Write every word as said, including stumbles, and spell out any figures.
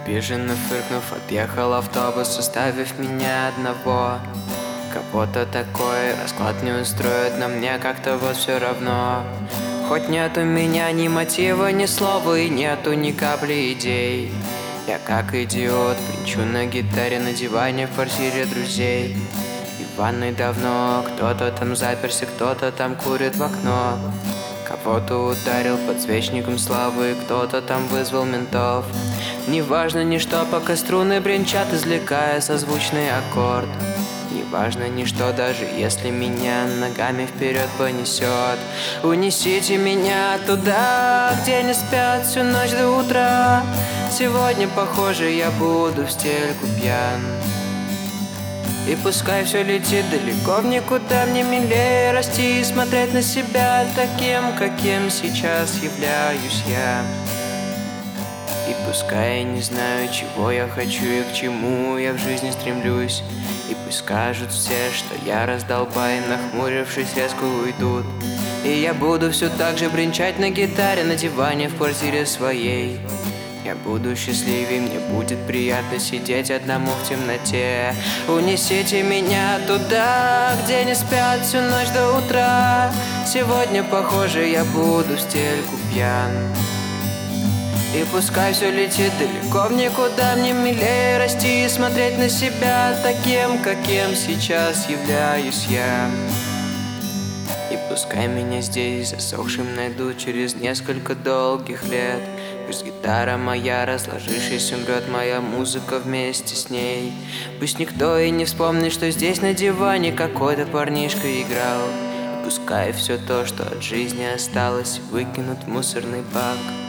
Обиженно фыркнув, отъехал автобус, оставив меня одного. Кого-то такой расклад не устроит, но мне как-то вот все равно. Хоть нет у меня ни мотива, ни слова, и нету ни капли идей. Я как идиот бренчу на гитаре на диване в квартире друзей. И в ванной давно кто-то там заперся, кто-то там курит в окно. Кого-то ударил подсвечником славы, кто-то там вызвал ментов. Неважно ничто, пока струны бренчат, извлекая созвучный аккорд. Неважно ничто, даже если меня ногами вперед понесет. Унесите меня туда, где не спят всю ночь до утра. Сегодня, похоже, я буду в стельку пьян. И пускай все летит далеко в никуда, мне милее расти и смотреть на себя таким, каким сейчас являюсь я. И пускай я не знаю, чего я хочу и к чему я в жизни стремлюсь. И пусть скажут все, что я раздолбай, нахмурившись, резко уйдут. И я буду все так же бренчать на гитаре на диване в квартире своей. Я буду счастливее, мне будет приятно сидеть одному в темноте. Унесите меня туда, где не спят всю ночь до утра. Сегодня, похоже, я буду в стельку пьян. И пускай все летит далеко в никуда, мне милее расти и смотреть на себя таким, каким сейчас являюсь я. И пускай меня здесь засохшим найдут через несколько долгих лет. Пусть гитара моя, разложившись, умрет моя музыка вместе с ней. Пусть никто и не вспомнит, что здесь на диване какой-то парнишка играл. И пускай все то, что от жизни осталось, выкинут в мусорный бак.